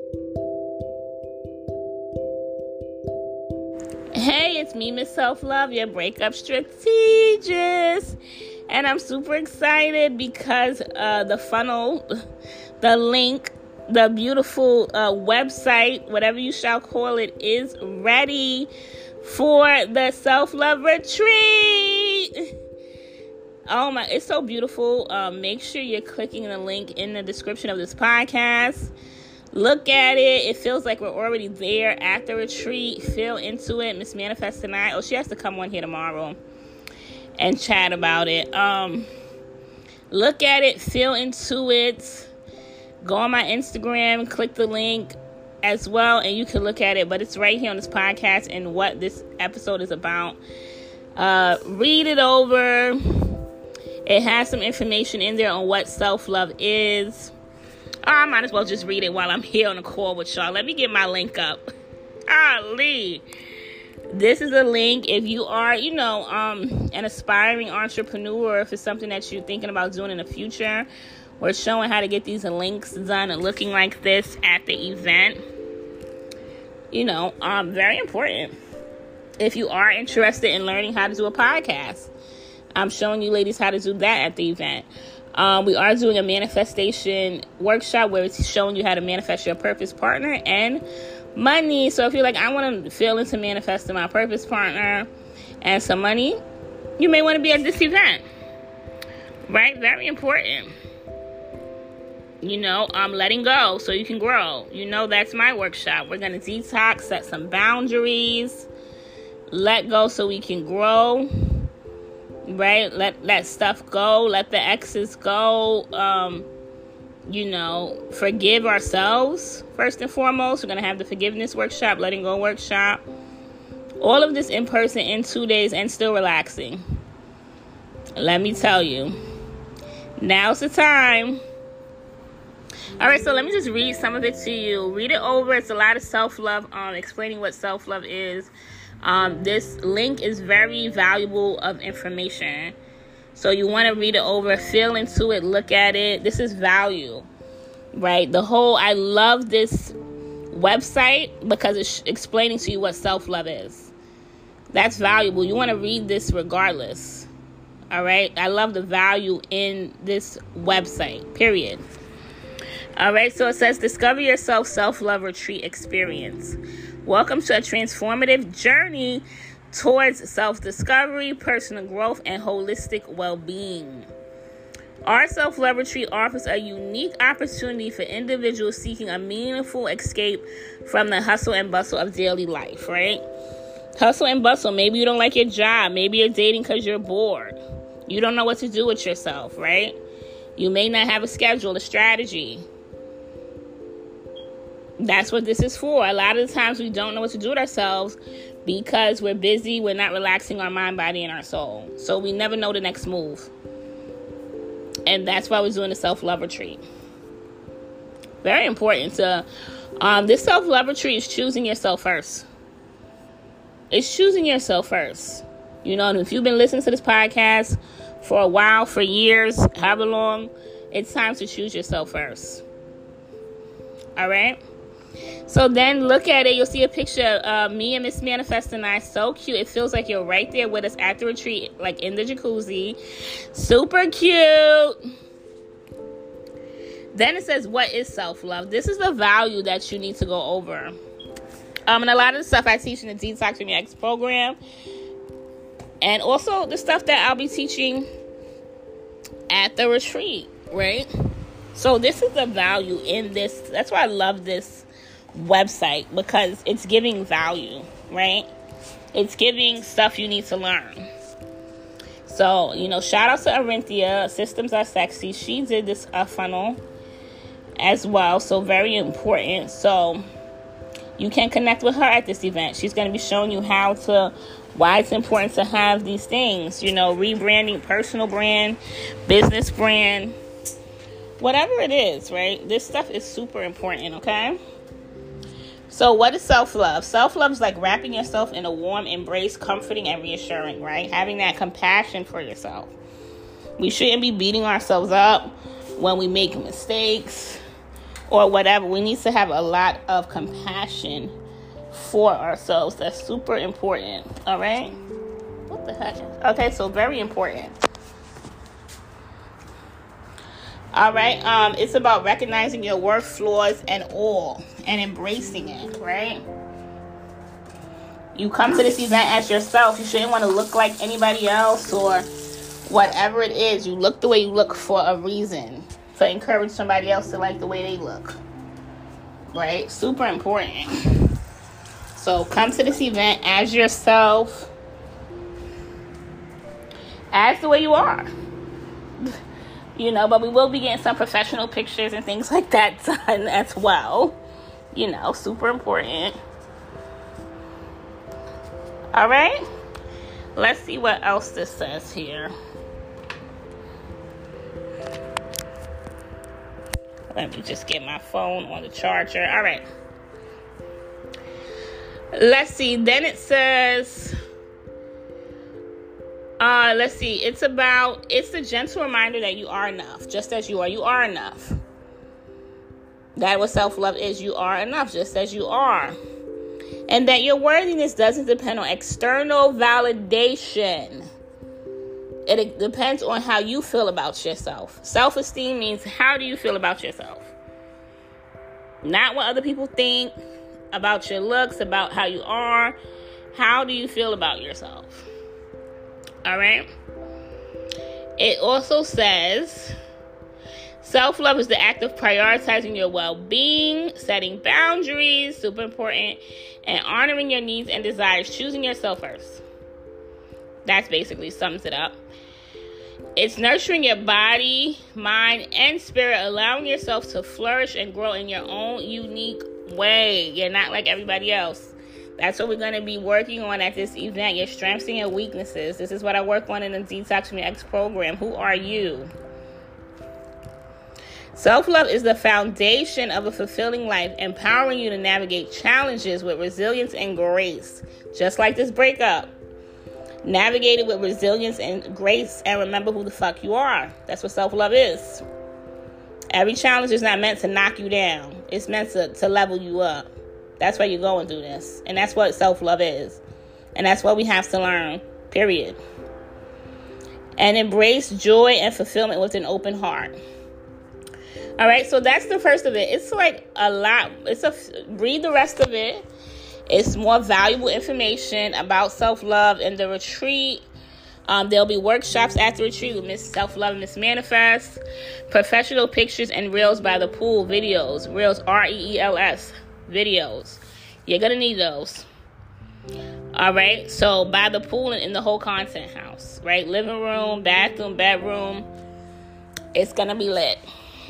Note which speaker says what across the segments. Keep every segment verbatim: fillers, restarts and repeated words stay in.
Speaker 1: Hey, it's me, Miss Self-Love, your breakup strategist. And I'm super excited because uh, the funnel, the link, the beautiful uh, website, whatever you shall call it, is ready for the Self-Love Retreat. Oh my, it's so beautiful. Um, make sure you're clicking the link in the description of this podcast. Look at it. It feels like we're already there at the retreat. Feel into it. Miss Manifest tonight. Oh, she has to come on here tomorrow and chat about it. Um, look at it. Feel into it. Go on my Instagram. Click the link as well, and you can look at it. But it's right here on this podcast and what this episode is about. Uh, read it over. It has some information in there on what self-love is. I might as well just read it while I'm here on a call with y'all. Let me get my link up. Golly. This is a link if you are, you know, um, an aspiring entrepreneur, or if it's something that you're thinking about doing in the future. We're showing how to get these links done and looking like this at the event. You know, um, very important. If you are interested in learning how to do a podcast, I'm showing you ladies how to do that at the event. Um, we are doing a manifestation workshop where it's showing you how to manifest your purpose partner and money. So if you're like, I want to feel into manifesting my purpose partner and some money, you may want to be at this event. Right? Very important. You know, um, letting go so you can grow. You know, that's my workshop. We're going to detox, set some boundaries, let go so we can grow. Right? Let that stuff go. Let the exes go. Um, you know, forgive ourselves first and foremost. We're going to have the forgiveness workshop, letting go workshop. All of this in person in two days and still relaxing. Let me tell you. Now's the time. All right, so let me just read some of it to you. Read it over. It's a lot of self-love, um, explaining what self-love is. Um, this link is very valuable of information. So you want to read it over, feel into it, look at it. This is value, right? The whole, I love this website because it's explaining to you what self-love is. That's valuable. You want to read this regardless. All right. I love the value in this website, period. All right. So it says, discover yourself self-love retreat experience. Welcome to a transformative journey towards self-discovery, personal growth, and holistic well-being. Our self-love retreat offers a unique opportunity for individuals seeking a meaningful escape from the hustle and bustle of daily life, right? Hustle and bustle. Maybe you don't like your job. Maybe you're dating because you're bored. You don't know what to do with yourself, right? You may not have a schedule, a strategy. That's what this is for. A lot of the times we don't know what to do with ourselves because we're busy. We're not relaxing our mind, body, and our soul. So we never know the next move. And that's why we're doing the self-love retreat. Very important to, um, this self-love retreat is choosing yourself first. It's choosing yourself first. You know, if you've been listening to this podcast for a while, for years, however long, it's time to choose yourself first. All right? So then look at it. You'll see a picture of uh, me and Miss Manifest and I. So cute. It feels like you're right there with us at the retreat, like in the jacuzzi. Super cute. Then it says, what is self-love? This is the value that you need to go over. Um, and a lot of the stuff I teach in the Detox From Your Ex program. And also the stuff that I'll be teaching at the retreat, right? So this is the value in this. That's why I love this website, because it's giving value, right? It's giving stuff you need to learn. So, you know, shout out to Arinthia. Systems Are Sexy. She did this uh, funnel as well. So very important. So you can connect with her at this event. She's going to be showing you how to, why it's important to have these things, you know, rebranding, personal brand, business brand, whatever it is, right? This stuff is super important, okay? So what is self-love? Self-love is like wrapping yourself in a warm embrace, comforting and reassuring, right? Having that compassion for yourself. We shouldn't be beating ourselves up when we make mistakes, or whatever. We need to have a lot of compassion for ourselves. That's super important. All right. What the heck? Okay, so very important. All right. Um, it's about recognizing your worth, flaws, and all, and embracing it. Right. You come to this event as yourself. You shouldn't want to look like anybody else or whatever it is. You look the way you look for a reason, to encourage somebody else to like the way they look. Right? Super important. So come to this event as yourself, as the way you are. You know, but we will be getting some professional pictures and things like that done as well. You know, super important. All right. Let's see what else this says here. Let me just get my phone on the charger. All right. Let's see. Then it says, uh, let's see. It's about, it's a gentle reminder that you are enough. Just as you are, you are enough. That what self-love is. You are enough just as you are. And that your worthiness doesn't depend on external validation. It depends on how you feel about yourself. Self-esteem means how do you feel about yourself? Not what other people think about your looks, about how you are. How do you feel about yourself? All right. It also says, self-love is the act of prioritizing your well-being, setting boundaries, super important, and honoring your needs and desires, choosing yourself first. That's basically sums it up. It's nurturing your body, mind, and spirit, allowing yourself to flourish and grow in your own unique way. You're not like everybody else. That's what we're going to be working on at this event, your strengths and your weaknesses. This is what I work on in the Detox from Your Ex program. Who are you? Self-love is the foundation of a fulfilling life, empowering you to navigate challenges with resilience and grace. Just like this breakup. Navigate it with resilience and grace, and remember who the fuck you are. That's what self-love is. Every challenge is not meant to knock you down. It's meant to, to level you up. That's why you're going through this. And that's what self-love is. And that's what we have to learn. Period. And embrace joy and fulfillment with an open heart. All right, so that's the first of it. It's like a lot. It's a read the rest of it. It's more valuable information about self-love in the retreat. Um, there'll be workshops at the retreat with Miss Self-Love and Miss Manifest. Professional pictures and reels by the pool videos. Reels, R E E L S, videos. You're going to need those. All right, so by the pool and in the whole content house, right? Living room, bathroom, bedroom. It's going to be lit.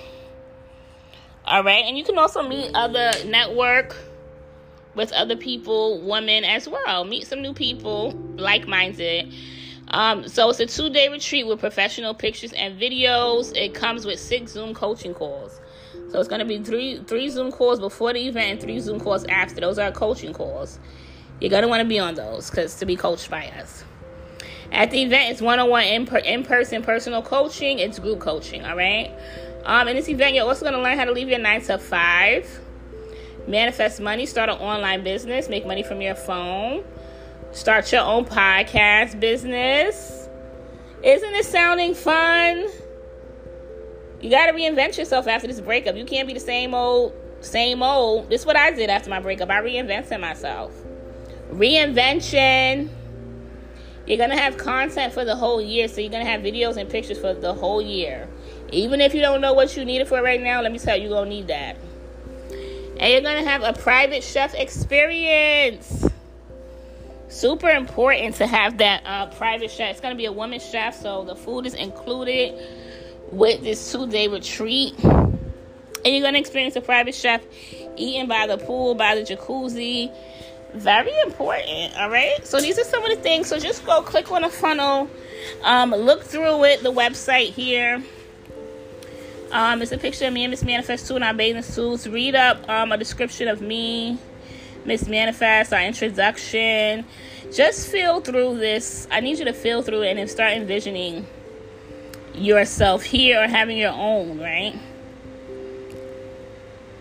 Speaker 1: All right, and you can also meet other network with other people, women as well. Meet some new people, like-minded. Um, so it's a two-day retreat with professional pictures and videos. It comes with six Zoom coaching calls. So it's going to be three three Zoom calls before the event and three Zoom calls after. Those are coaching calls. You're going to want to be on those because to be coached by us. At the event, it's one-on-one in- in-person personal coaching. It's group coaching, all right? Um, in this event, you're also going to learn how to leave your nine to five. Manifest money, start an online business, make money from your phone, start your own podcast business. Isn't it sounding fun? You got to reinvent yourself after this breakup. You can't be the same old, same old. This is what I did after my breakup. I reinvented myself. Reinvention. You're going to have content for the whole year, so you're going to have videos and pictures for the whole year. Even if you don't know what you need it for right now, let me tell you, you're going to need that. And you're going to have a private chef experience. Super important to have that uh, private chef. It's going to be a woman chef, so the food is included with this two-day retreat. And you're going to experience a private chef eating by the pool, by the jacuzzi. Very important, all right? So these are some of the things. So just go click on the funnel. Um, look through it, the website here. Um, it's a picture of me and Miss Manifest too in our bathing suits. Read up um, a description of me, Miss Manifest, our introduction. Just feel through this. I need you to feel through it and then start envisioning yourself here or having your own, right?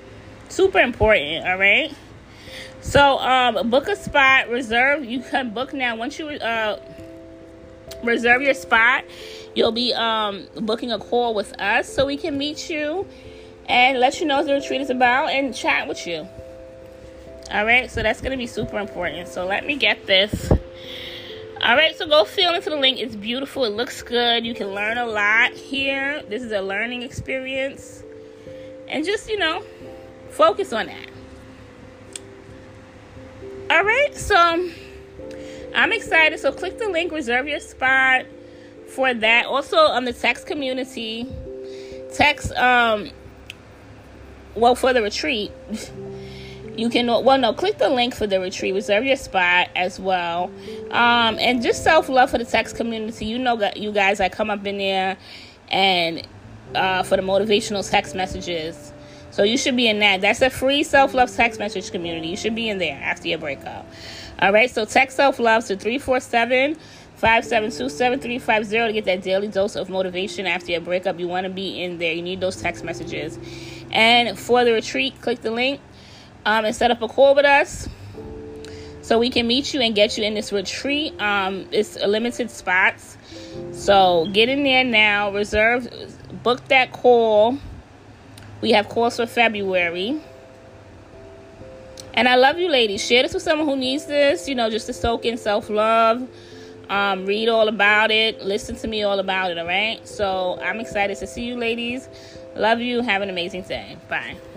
Speaker 1: Super important, all right? So, um, book a spot, reserve. You can book now. Once you uh, reserve your spot, you'll be um, booking a call with us so we can meet you and let you know what the retreat is about and chat with you. All right, so that's going to be super important. So let me get this. All right, so go fill into the link. It's beautiful. It looks good. You can learn a lot here. This is a learning experience. And just, you know, focus on that. All right, so I'm excited. So click the link, reserve your spot for that. Also, on the text community, text, um, well, for the retreat, you can, well, no, click the link for the retreat, reserve your spot as well. Um, and just self-love for the text community. You know, you guys, I come up in there and uh, for the motivational text messages. So you should be in that. That's a free self-love text message community. You should be in there after your breakup. All right, so text self-love to three four seven, five seven two, seven three five zero to get that daily dose of motivation after your breakup. You want to be in there. You need those text messages. And for the retreat, click the link um, and set up a call with us so we can meet you and get you in this retreat. Um, it's limited spots. So get in there now. Reserve, book that call. We have calls for February. And I love you, ladies. Share this with someone who needs this, you know, just to soak in self-love. Um, read all about it. Listen to me all about it, all right? So I'm excited to see you, ladies. Love you. Have an amazing day. Bye.